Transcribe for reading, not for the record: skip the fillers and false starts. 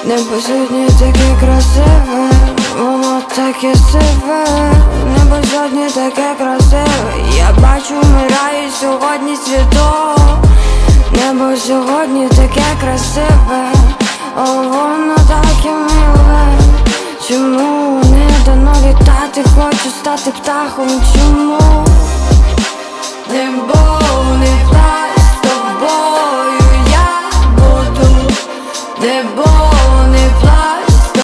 Небо сьогодні таке красиве, воно таке сиве. Небо сьогодні таке красиве, я бачу, вмирає сьогодні світло. Небо сьогодні таке красиве, о, воно таке миле. Чому не дано літати, хочу стати птахом, чому?